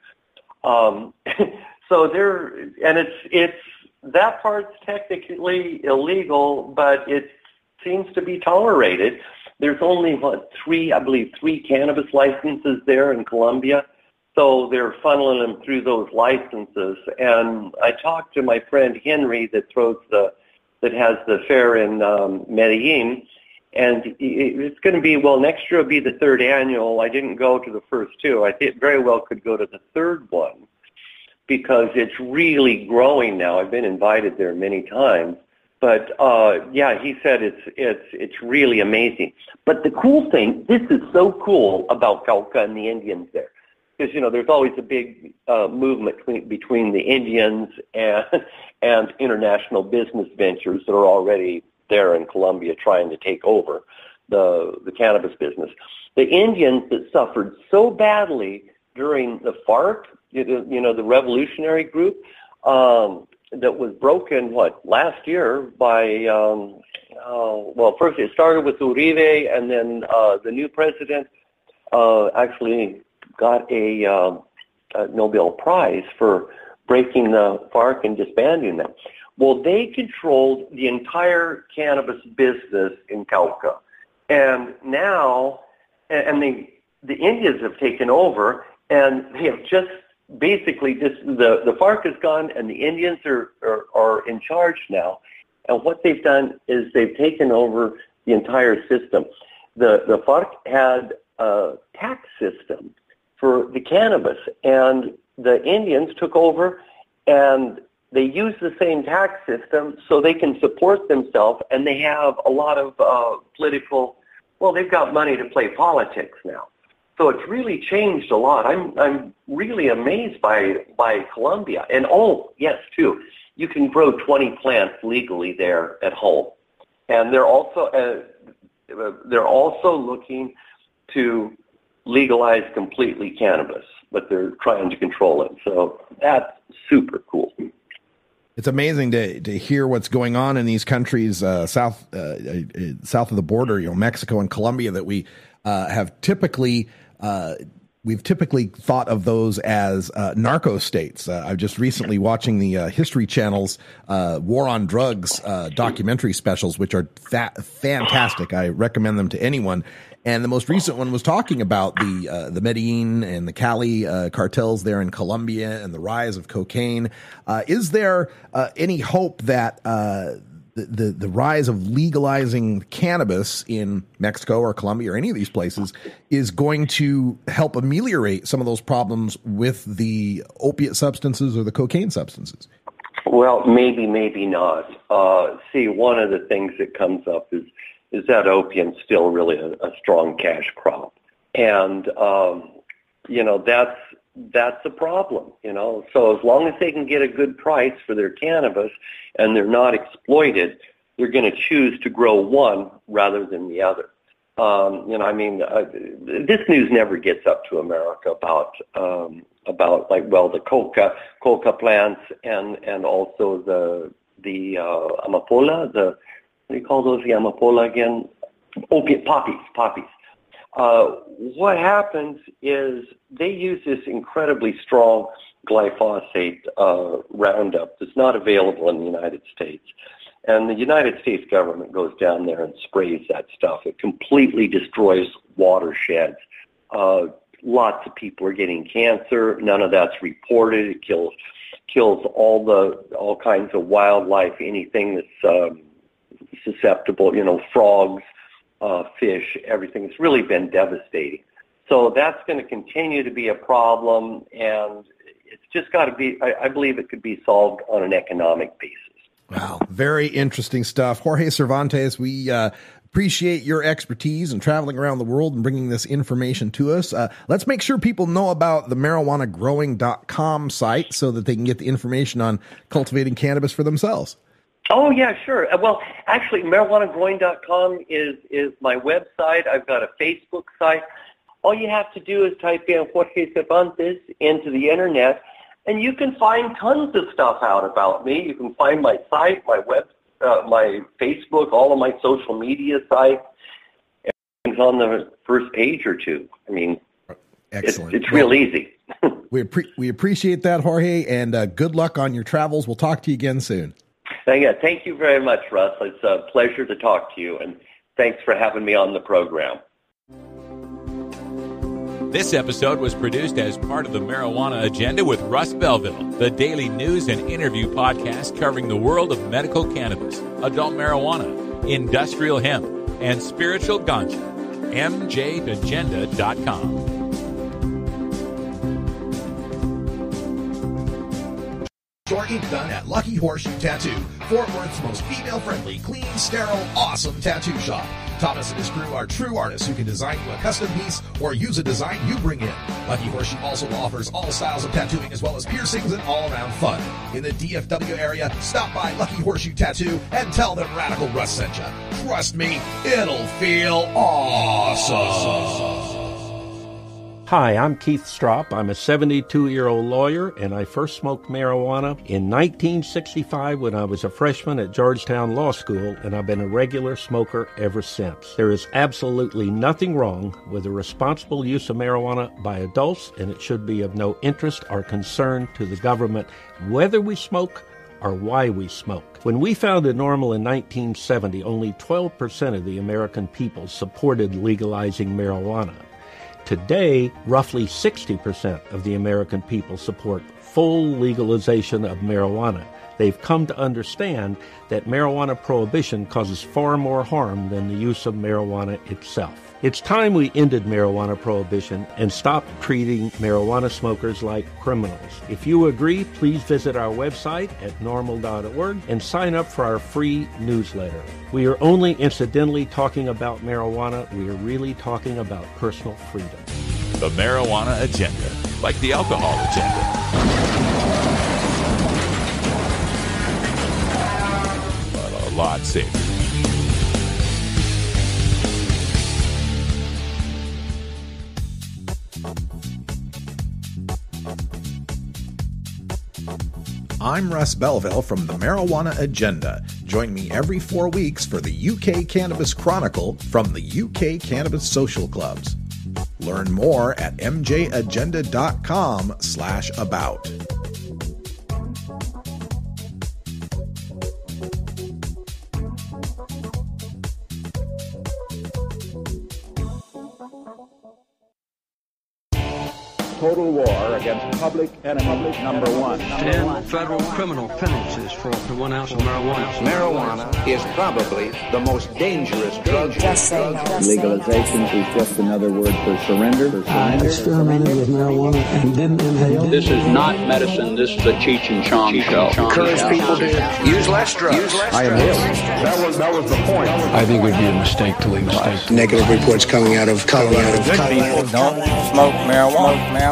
Um, so they're, and it's, it's, that part's technically illegal, but it's seems to be tolerated. There's only, what, three, I believe, three cannabis licenses there in Colombia. So they're funneling them through those licenses. And I talked to my friend Henry that throws the, that has the fair in um, Medellin. And it's going to be, well, next year will be the third annual. I didn't go to the first two. I think very well could go to the third one because it's really growing now. I've been invited there many times. But, uh, yeah, he said it's it's it's really amazing. But the cool thing, this is so cool about Cauca and the Indians there. Because, you know, there's always a big uh, movement between, between the Indians and, and international business ventures that are already there in Colombia trying to take over the the cannabis business. The Indians that suffered so badly during the FARC, you know, you know the revolutionary group, um, that was broken, what, last year by, um, uh, well, first it started with Uribe, and then uh, the new president uh, actually got a, uh, a Nobel Prize for breaking the FARC and disbanding them. Well, they controlled the entire cannabis business in Cauca. And now, and the, the Indians have taken over, and they have just basically just, the, the FARC is gone, and the Indians are, are, are in charge now. And what they've done is they've taken over the entire system. The, the FARC had a tax system for the cannabis, and the Indians took over, and they use the same tax system so they can support themselves, and they have a lot of uh, political, well, they've got money to play politics now. So it's really changed a lot. I'm I'm really amazed by by Colombia. And oh, yes, too, you can grow twenty plants legally there at home. And they're also uh, they're also looking to legalize completely cannabis, but they're trying to control it. So that's super cool. It's amazing to to hear what's going on in these countries uh, south uh, uh, south of the border, you know, Mexico and Colombia, that we uh, have typically uh, we've typically thought of those as uh, narco states. Uh, I've just recently watching the uh, History Channel's uh, War on Drugs uh, documentary specials, which are fa- fantastic. I recommend them to anyone. And the most recent one was talking about the uh, the Medellin and the Cali uh, cartels there in Colombia and the rise of cocaine. Uh, is there uh, any hope that uh, the, the the rise of legalizing cannabis in Mexico or Colombia or any of these places is going to help ameliorate some of those problems with the opiate substances or the cocaine substances? Well, maybe, maybe not. Uh, see, one of the things that comes up is is that opium's still really a, a strong cash crop. And, um, you know, that's that's a problem, you know. So as long as they can get a good price for their cannabis and they're not exploited, they're going to choose to grow one rather than the other. Um, you know, I mean, uh, this news never gets up to America about, um, about like, well, the coca, coca plants and, and also the, the uh, amapola, the, what do you call those, the amapola again? Opiate, poppies, poppies. Uh, what happens is they use this incredibly strong glyphosate uh, Roundup that's not available in the United States. And the United States government goes down there and sprays that stuff. It completely destroys watersheds. Uh, lots of people are getting cancer. None of that's reported. It kills kills all the all kinds of wildlife, anything that's um, susceptible, you know, frogs, uh, fish, everything. It's really been devastating. So that's going to continue to be a problem, and it's just got to be, I, I believe it could be solved on an economic basis. Wow. Very interesting stuff. Jorge Cervantes, we uh, appreciate your expertise and traveling around the world and bringing this information to us. Uh, let's make sure people know about the marijuana growing dot com site so that they can get the information on cultivating cannabis for themselves. Oh, yeah, sure. Well, actually, marijuana growing dot com is, is my website. I've got a Facebook site. All you have to do is type in Jorge Cervantes into the internet, and you can find tons of stuff out about me. You can find my site, my web, uh, my Facebook, all of my social media sites. Everything's on the first page or two. I mean, excellent. It's, it's real easy. we, appre- we appreciate that, Jorge, and uh, good luck on your travels. We'll talk to you again soon. Yeah, thank you very much, Russ. It's a pleasure to talk to you, and thanks for having me on the program. This episode was produced as part of the Marijuana Agenda with Russ Belville, the daily news and interview podcast covering the world of medical cannabis, adult marijuana, industrial hemp, and spiritual ganja. M J agenda dot com. Your ink done at Lucky Horseshoe Tattoo, Fort Worth's most female-friendly, clean, sterile, awesome tattoo shop. Thomas and his crew are true artists who can design you a custom piece or use a design you bring in. Lucky Horseshoe also offers all styles of tattooing as well as piercings and all-around fun. In the D F W area, stop by Lucky Horseshoe Tattoo and tell them Radical Russ sent you. Trust me, it'll feel awesome. Hi, I'm Keith Stropp. I'm a seventy-two-year-old lawyer, and I first smoked marijuana in nineteen sixty-five when I was a freshman at Georgetown Law School, and I've been a regular smoker ever since. There is absolutely nothing wrong with the responsible use of marijuana by adults, and it should be of no interest or concern to the government whether we smoke or why we smoke. When we founded NORML in nineteen seventy, only twelve percent of the American people supported legalizing marijuana. Today, roughly sixty percent of the American people support full legalization of marijuana. They've come to understand that marijuana prohibition causes far more harm than the use of marijuana itself. It's time we ended marijuana prohibition and stopped treating marijuana smokers like criminals. If you agree, please visit our website at normal dot org and sign up for our free newsletter. We are only incidentally talking about marijuana. We are really talking about personal freedom. The Marijuana Agenda, like the alcohol agenda. But a lot safer. I'm Russ Belville from the Marijuana Agenda. Join me every four weeks for the U K Cannabis Chronicle from the U K Cannabis Social Clubs. Learn more at m j agenda dot com slash about. Total war against public enemy number one. Ten federal criminal penalties for the one ounce of marijuana. Marijuana is probably the most dangerous drug. Just say no. Legalization is just another word for surrender. I experimented with marijuana and didn't inhale. This is not medicine. This is a Cheech and Chong show. Encourage people to use less drugs. Use less I am drugs. That was that was the point. I think it would be a mistake to legalize. Negative reports coming out of coming out of Good people don't smoke marijuana. Marijuana.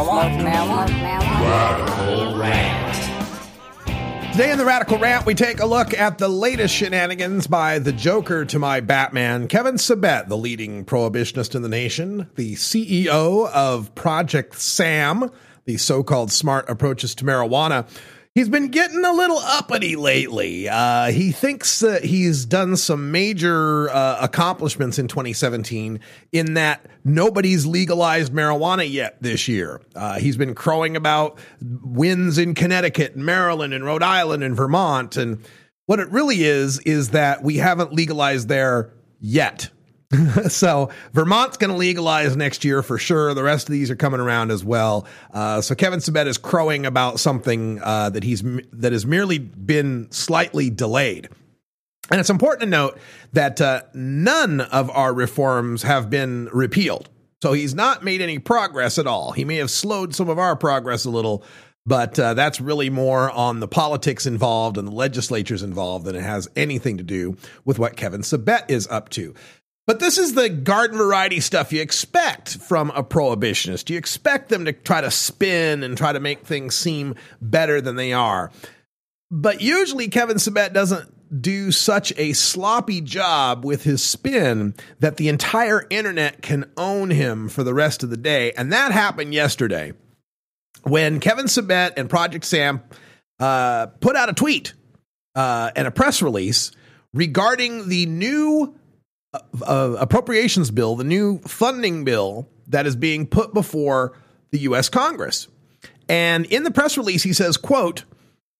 Radical Rant. Today in the Radical Rant, we take a look at the latest shenanigans by the Joker to my Batman, Kevin Sabet, the leading prohibitionist in the nation, the C E O of Project SAM, the so-called smart approaches to marijuana. He's been getting a little uppity lately. Uh, he thinks that he's done some major uh, accomplishments in twenty seventeen in that nobody's legalized marijuana yet this year. Uh, he's been crowing about wins in Connecticut, and Maryland, and Rhode Island, and Vermont. And what it really is, is that we haven't legalized there yet. So Vermont's going to legalize next year for sure. The rest of these are coming around as well. Uh, so Kevin Sabet is crowing about something uh, that he's that has merely been slightly delayed. And it's important to note that uh, none of our reforms have been repealed. So he's not made any progress at all. He may have slowed some of our progress a little, but uh, that's really more on the politics involved and the legislatures involved than it has anything to do with what Kevin Sabet is up to. But this is the garden variety stuff you expect from a prohibitionist. You expect them to try to spin and try to make things seem better than they are. But usually Kevin Sabet doesn't do such a sloppy job with his spin that the entire internet can own him for the rest of the day. And that happened yesterday when Kevin Sabet and Project SAM uh, put out a tweet uh, and a press release regarding the new Uh, appropriations bill, the new funding bill that is being put before the U S Congress. And in the press release, he says, quote,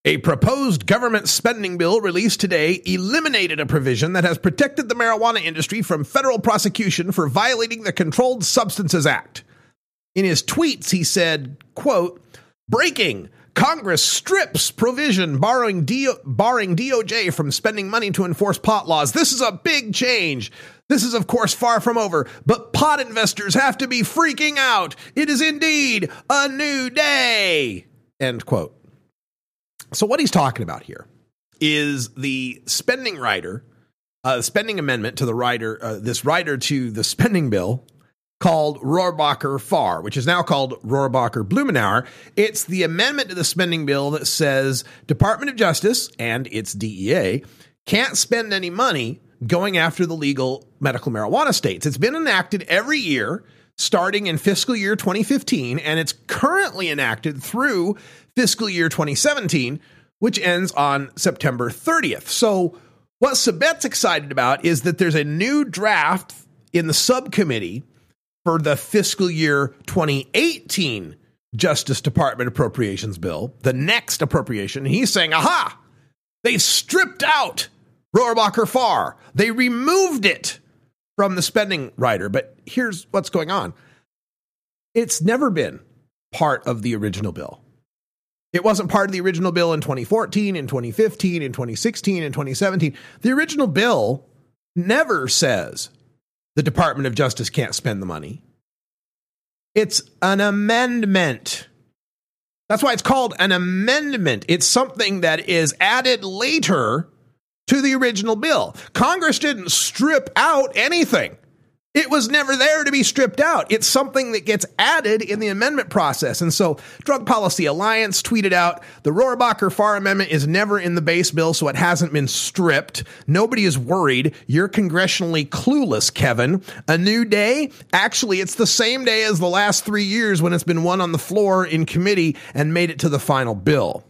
A proposed government spending bill released today eliminated a provision that has protected the marijuana industry from federal prosecution for violating the Controlled Substances Act. In his tweets, he said, quote, breaking, Congress strips provision barring, D- barring D O J from spending money to enforce pot laws. This is a big change. This is, of course, far from over, but pot investors have to be freaking out. It is indeed a new day, end quote. So what he's talking about here is the spending rider, uh, spending amendment to the rider, uh, this rider to the spending bill called Rohrabacher-Farr, which is now called Rohrabacher-Blumenauer. It's the amendment to the spending bill that says Department of Justice and its D E A can't spend any money going after the legal medical marijuana states. It's been enacted every year starting in fiscal year twenty fifteen, and it's currently enacted through fiscal year twenty seventeen, which ends on September thirtieth. So what Sabet's excited about is that there's a new draft in the subcommittee for the fiscal year twenty eighteen Justice Department Appropriations Bill, the next appropriation. He's saying, aha, they stripped out Rohrabacher-Farr. They removed it from the spending rider. But here's what's going on. It's never been part of the original bill. It wasn't part of the original bill in twenty fourteen, in twenty fifteen, in twenty sixteen, in twenty seventeen. The original bill never says the Department of Justice can't spend the money. It's an amendment. That's why it's called an amendment. It's something that is added later to the original bill. Congress didn't strip out anything. It was never there to be stripped out. It's something that gets added in the amendment process. And so Drug Policy Alliance tweeted out, the Rohrabacher-Farr amendment is never in the base bill, so it hasn't been stripped. Nobody is worried. You're congressionally clueless, Kevin. A new day? Actually, it's the same day as the last three years when it's been won on the floor in committee and made it to the final bill.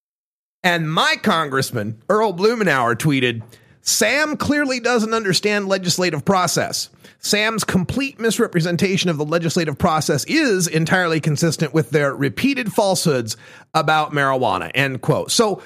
And my congressman, Earl Blumenauer, tweeted, Sam clearly doesn't understand legislative process. Sam's complete misrepresentation of the legislative process is entirely consistent with their repeated falsehoods about marijuana, end quote. So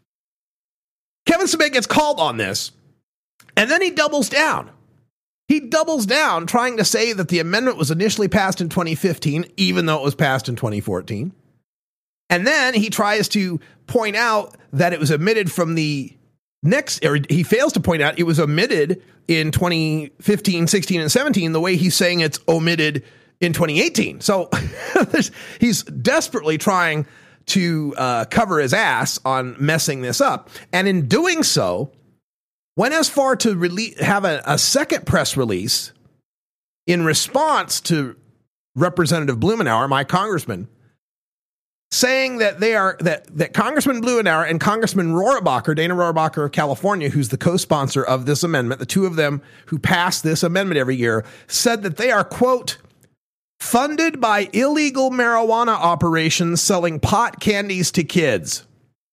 Kevin Sabet gets called on this, and then he doubles down. He doubles down trying to say that the amendment was initially passed in twenty fifteen, even though it was passed in twenty fourteen. And then he tries to point out that it was omitted from the next, or he fails to point out it was omitted in twenty fifteen, sixteen, and seventeen, the way he's saying it's omitted in twenty eighteen. So he's desperately trying to uh, cover his ass on messing this up. And in doing so, went as far to release, have a, a second press release in response to Representative Blumenauer, my congressman, saying that they are that that Congressman Blumenauer and Congressman Rohrabacher, Dana Rohrabacher of California, who's the co-sponsor of this amendment, the two of them who pass this amendment every year, said that they are, quote, funded by illegal marijuana operations selling pot candies to kids.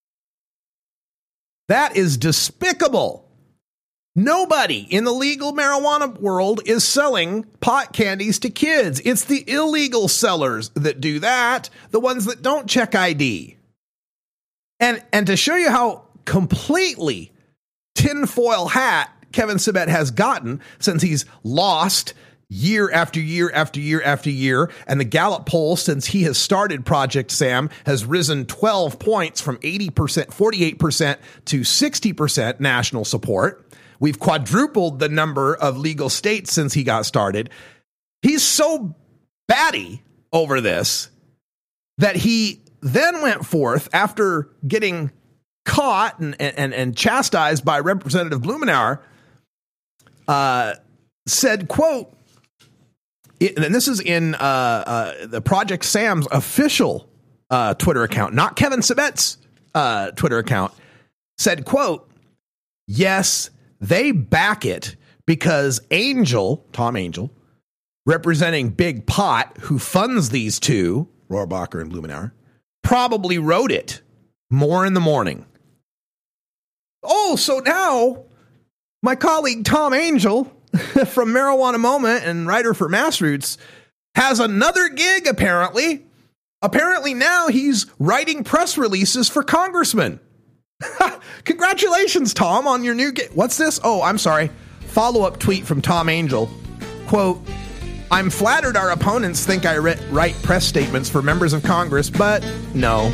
That is despicable. Nobody in the legal marijuana world is selling pot candies to kids. It's the illegal sellers that do that, the ones that don't check I D. And and to show you how completely tinfoil hat Kevin Sabet has gotten since he's lost year after year after year after year, and the Gallup poll since he has started Project Sam has risen twelve points from eighty percent, forty-eight percent to sixty percent national support. We've quadrupled the number of legal states since he got started. He's so batty over this that he then went forth after getting caught and, and, and chastised by Representative Blumenauer, uh, said, quote, and this is in uh, uh, the Project Sam's official uh, Twitter account, not Kevin Sabet's uh, Twitter account, said, quote, yes, they back it because Angel, Tom Angel, representing Big Pot, who funds these two, Rohrabacher and Blumenauer, probably wrote it. More in the morning. Oh, so now my colleague Tom Angel from Marijuana Moment and writer for Massroots has another gig, apparently. Apparently now he's writing press releases for congressmen. Congratulations, Tom, on your new game. What's this? Oh, I'm sorry. Follow-up tweet from Tom Angel. Quote, I'm flattered our opponents think I re- write press statements for members of Congress, but no.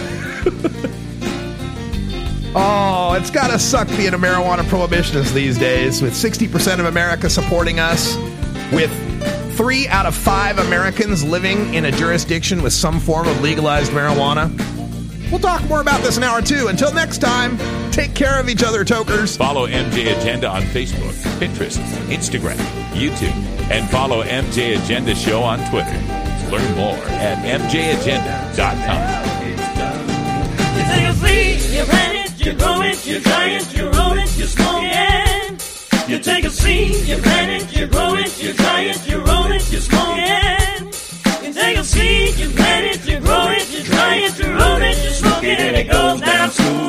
Oh, it's gotta suck being a marijuana prohibitionist these days, with sixty percent of America supporting us, with three out of five Americans living in a jurisdiction with some form of legalized marijuana. We'll talk more about this in hour two. Until next time, take care of each other, tokers. Follow M J Agenda on Facebook, Pinterest, Instagram, YouTube, and follow M J Agenda Show on Twitter. Learn more at m j agenda dot com. You take a seed, you plant it, you grow it, you dry it, you roll it, you smoke it. You take a seed, you plant it, you grow it, you dry it, you roll it, you smoke it. You take a seed, you plant it, you grow it, you dry it, you roll it, you smoke it, and it goes down smooth.